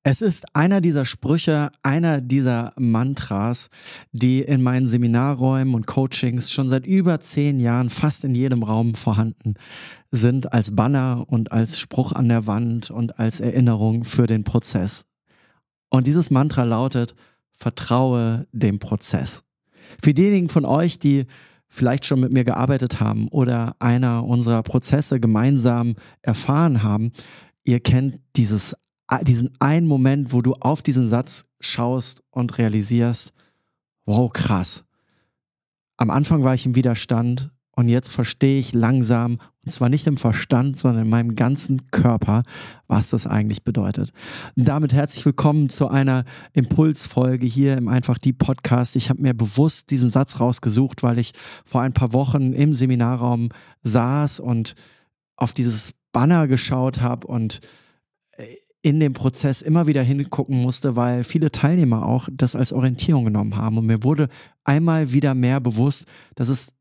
Es ist einer dieser Sprüche, einer dieser Mantras, die in meinen Seminarräumen und Coachings schon seit über 10 Jahren fast in jedem Raum vorhanden sind, als Banner und als Spruch an der Wand und als Erinnerung für den Prozess. Und dieses Mantra lautet: Vertraue dem Prozess. Für diejenigen von euch, die vielleicht schon mit mir gearbeitet haben oder einer unserer Prozesse gemeinsam erfahren haben, ihr kennt diesen einen Moment, wo du auf diesen Satz schaust und realisierst: Wow, krass. Am Anfang war ich im Widerstand und jetzt verstehe ich langsam, und zwar nicht im Verstand, sondern in meinem ganzen Körper, was das eigentlich bedeutet. Und damit herzlich willkommen zu einer Impulsfolge hier im Einfach die Podcast. Ich habe mir bewusst diesen Satz rausgesucht, weil ich vor ein paar Wochen im Seminarraum saß und auf dieses Banner geschaut habe und in dem Prozess immer wieder hingucken musste, weil viele Teilnehmer auch das als Orientierung genommen haben. Und mir wurde einmal wieder mehr bewusst, dass es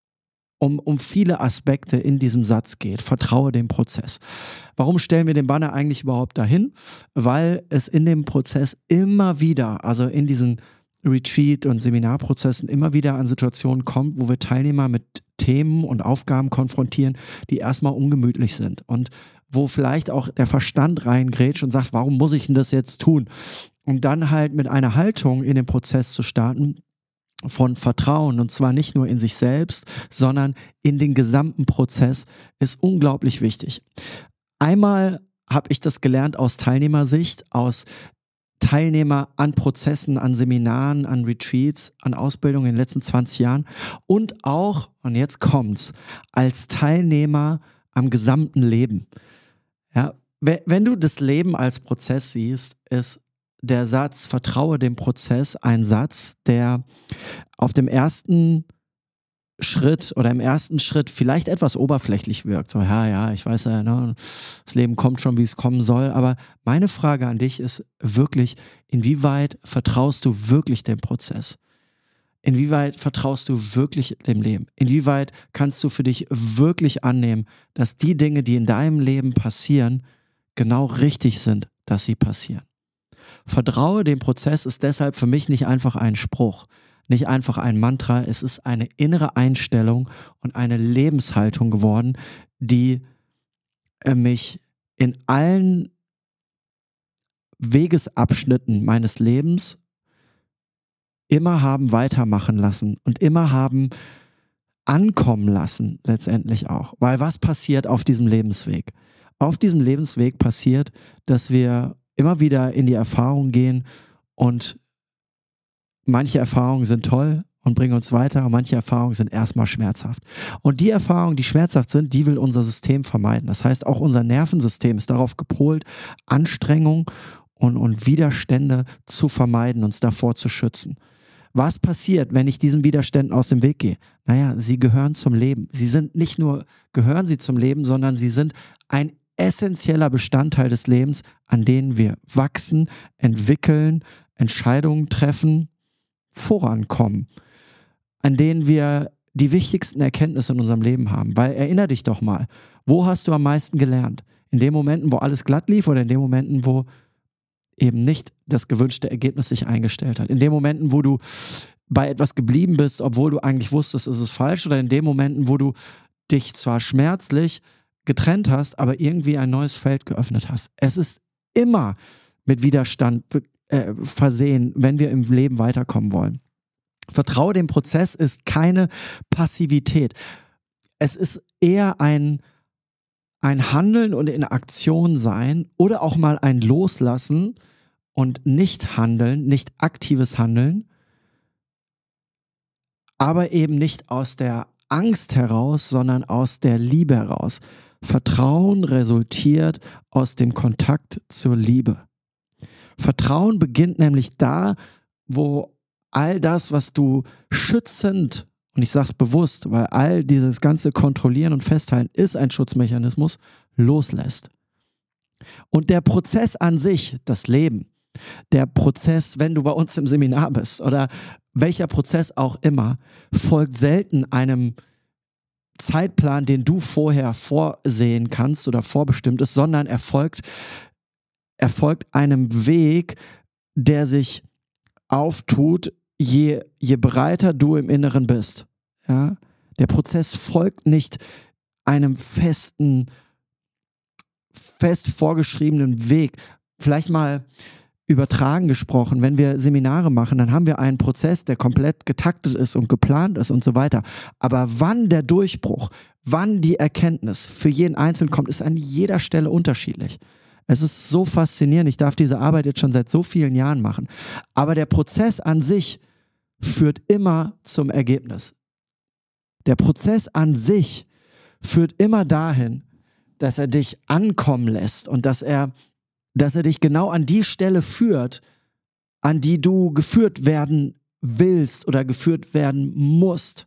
um viele Aspekte in diesem Satz geht. Vertraue dem Prozess. Warum stellen wir den Banner eigentlich überhaupt dahin? Weil es in dem Prozess immer wieder, also in diesen Retreat- und Seminarprozessen immer wieder an Situationen kommt, wo wir Teilnehmer mit Themen und Aufgaben konfrontieren, die erstmal ungemütlich sind und wo vielleicht auch der Verstand reingrätscht und sagt, warum muss ich denn das jetzt tun? Und dann halt mit einer Haltung in den Prozess zu starten von Vertrauen, und zwar nicht nur in sich selbst, sondern in den gesamten Prozess, ist unglaublich wichtig. Einmal habe ich das gelernt aus Teilnehmersicht, aus Teilnehmer an Prozessen, an Seminaren, an Retreats, an Ausbildungen in den letzten 20 Jahren und auch, und jetzt kommt's, als Teilnehmer am gesamten Leben. Ja, wenn du das Leben als Prozess siehst, ist der Satz Vertraue dem Prozess ein Satz, der auf dem ersten Schritt oder im ersten Schritt vielleicht etwas oberflächlich wirkt. So, ja, ich weiß ja, ne, das Leben kommt schon, wie es kommen soll. Aber meine Frage an dich ist wirklich: Inwieweit vertraust du wirklich dem Prozess? Inwieweit vertraust du wirklich dem Leben? Inwieweit kannst du für dich wirklich annehmen, dass die Dinge, die in deinem Leben passieren, genau richtig sind, dass sie passieren? Vertraue dem Prozess ist deshalb für mich nicht einfach ein Spruch, nicht einfach ein Mantra. Es ist eine innere Einstellung und eine Lebenshaltung geworden, die mich in allen Wegesabschnitten meines Lebens immer haben weitermachen lassen und immer haben ankommen lassen, letztendlich auch. Weil was passiert auf diesem Lebensweg? Auf diesem Lebensweg passiert, dass wir immer wieder in die Erfahrung gehen und manche Erfahrungen sind toll und bringen uns weiter und manche Erfahrungen sind erstmal schmerzhaft. Und die Erfahrungen, die schmerzhaft sind, die will unser System vermeiden. Das heißt, auch unser Nervensystem ist darauf gepolt, Anstrengung und Widerstände zu vermeiden, uns davor zu schützen. Was passiert, wenn ich diesen Widerständen aus dem Weg gehe? Naja, sie gehören zum Leben. Sie sind nicht nur, gehören sie zum Leben, sondern sie sind ein essentieller Bestandteil des Lebens, an denen wir wachsen, entwickeln, Entscheidungen treffen, vorankommen, an denen wir die wichtigsten Erkenntnisse in unserem Leben haben. Weil erinnere dich doch mal, wo hast du am meisten gelernt? In den Momenten, wo alles glatt lief, oder in den Momenten, wo eben nicht das gewünschte Ergebnis sich eingestellt hat? In den Momenten, wo du bei etwas geblieben bist, obwohl du eigentlich wusstest, es ist falsch, oder in den Momenten, wo du dich zwar schmerzlich getrennt hast, aber irgendwie ein neues Feld geöffnet hast? Es ist immer mit Widerstand versehen, wenn wir im Leben weiterkommen wollen. Vertraue dem Prozess ist keine Passivität. Es ist eher ein Handeln und in Aktion sein oder auch mal ein Loslassen und nicht handeln, nicht aktives Handeln, aber eben nicht aus der Angst heraus, sondern aus der Liebe heraus. Vertrauen resultiert aus dem Kontakt zur Liebe. Vertrauen beginnt nämlich da, wo all das, was du schützend, und ich sage es bewusst, weil all dieses ganze Kontrollieren und Festhalten ist ein Schutzmechanismus, loslässt. Und der Prozess an sich, das Leben, der Prozess, wenn du bei uns im Seminar bist oder welcher Prozess auch immer, folgt selten einem Zeitplan, den du vorher vorsehen kannst oder vorbestimmt ist, sondern erfolgt folgt einem Weg, der sich auftut, je breiter du im Inneren bist. Ja? Der Prozess folgt nicht einem fest vorgeschriebenen Weg. Vielleicht mal übertragen gesprochen, wenn wir Seminare machen, dann haben wir einen Prozess, der komplett getaktet ist und geplant ist und so weiter. Aber wann der Durchbruch, wann die Erkenntnis für jeden Einzelnen kommt, ist an jeder Stelle unterschiedlich. Es ist so faszinierend. Ich darf diese Arbeit jetzt schon seit so vielen Jahren machen. Aber der Prozess an sich führt immer zum Ergebnis. Der Prozess an sich führt immer dahin, dass er dich ankommen lässt und dass er dich genau an die Stelle führt, an die du geführt werden willst oder geführt werden musst.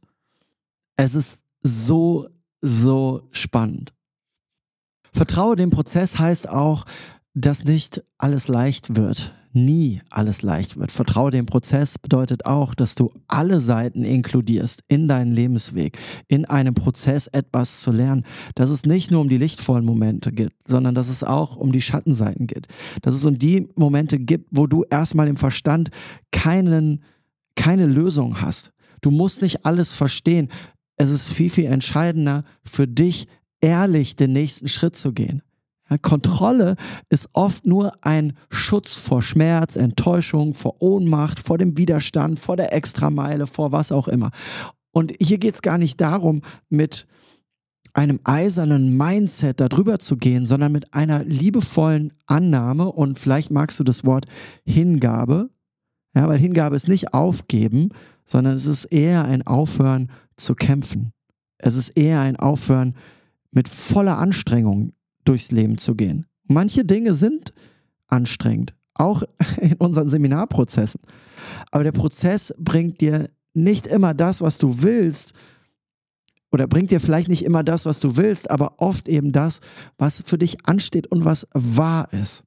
Es ist so, so spannend. Vertraue dem Prozess heißt auch, dass nicht alles leicht wird. Nie alles leicht wird. Vertraue dem Prozess bedeutet auch, dass du alle Seiten inkludierst in deinen Lebensweg, in einem Prozess etwas zu lernen, dass es nicht nur um die lichtvollen Momente geht, sondern dass es auch um die Schattenseiten geht. Dass es um die Momente gibt, wo du erstmal im Verstand keine Lösung hast. Du musst nicht alles verstehen. Es ist viel, viel entscheidender für dich, ehrlich den nächsten Schritt zu gehen. Ja, Kontrolle ist oft nur ein Schutz vor Schmerz, Enttäuschung, vor Ohnmacht, vor dem Widerstand, vor der Extrameile, vor was auch immer. Und hier geht es gar nicht darum, mit einem eisernen Mindset darüber zu gehen, sondern mit einer liebevollen Annahme und vielleicht magst du das Wort Hingabe, ja, weil Hingabe ist nicht aufgeben, sondern es ist eher ein Aufhören zu kämpfen. Es ist eher ein Aufhören mit voller Anstrengung durchs Leben zu gehen. Manche Dinge sind anstrengend, auch in unseren Seminarprozessen. Aber der Prozess bringt dir nicht immer das, was du willst, oder bringt dir vielleicht nicht immer das, was du willst, aber oft eben das, was für dich ansteht und was wahr ist.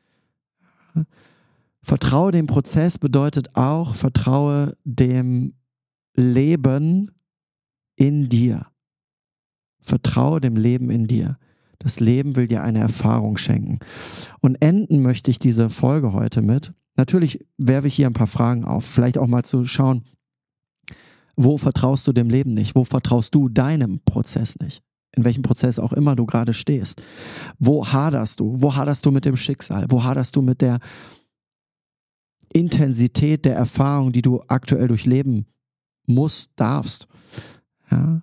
Vertraue dem Prozess bedeutet auch, vertraue dem Leben in dir. Vertraue dem Leben in dir. Das Leben will dir eine Erfahrung schenken. Und enden möchte ich diese Folge heute mit. Natürlich werfe ich hier ein paar Fragen auf. Vielleicht auch mal zu schauen, wo vertraust du dem Leben nicht? Wo vertraust du deinem Prozess nicht? In welchem Prozess auch immer du gerade stehst. Wo haderst du? Wo haderst du mit dem Schicksal? Wo haderst du mit der Intensität der Erfahrung, die du aktuell durchleben musst, darfst? Ja.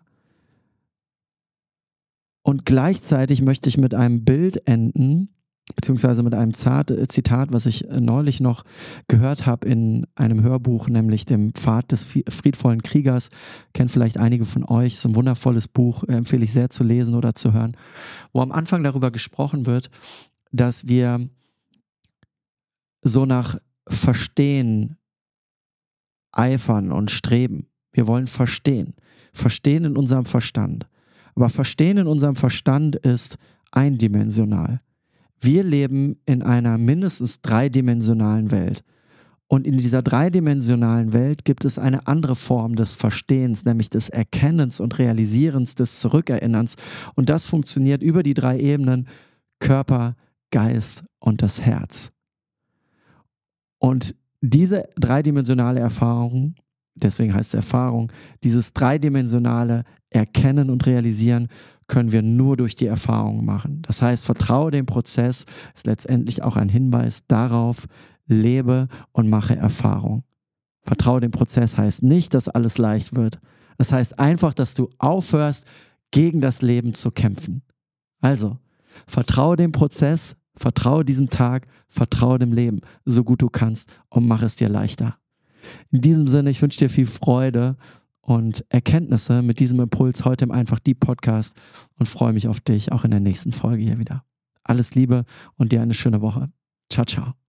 Und gleichzeitig möchte ich mit einem Bild enden, beziehungsweise mit einem Zitat, was ich neulich noch gehört habe in einem Hörbuch, nämlich dem Pfad des friedvollen Kriegers. Kennt vielleicht einige von euch, ist ein wundervolles Buch, empfehle ich sehr zu lesen oder zu hören, wo am Anfang darüber gesprochen wird, dass wir so nach Verstehen eifern und streben. Wir wollen verstehen. Verstehen in unserem Verstand. Aber Verstehen in unserem Verstand ist eindimensional. Wir leben in einer mindestens dreidimensionalen Welt. Und in dieser dreidimensionalen Welt gibt es eine andere Form des Verstehens, nämlich des Erkennens und Realisierens, des Zurückerinnerns. Und das funktioniert über die 3 Ebenen Körper, Geist und das Herz. Und diese dreidimensionale Erfahrung, deswegen heißt es Erfahrung, dieses dreidimensionale Erkennen und Realisieren können wir nur durch die Erfahrung machen. Das heißt, vertraue dem Prozess, ist letztendlich auch ein Hinweis darauf, lebe und mache Erfahrung. Vertraue dem Prozess heißt nicht, dass alles leicht wird. Es heißt einfach, dass du aufhörst, gegen das Leben zu kämpfen. Also, vertraue dem Prozess, vertraue diesem Tag, vertraue dem Leben, so gut du kannst und mach es dir leichter. In diesem Sinne, ich wünsche dir viel Freude und Erkenntnisse mit diesem Impuls heute im Einfach Deep Podcast und freue mich auf dich auch in der nächsten Folge hier wieder. Alles Liebe und dir eine schöne Woche. Ciao, ciao.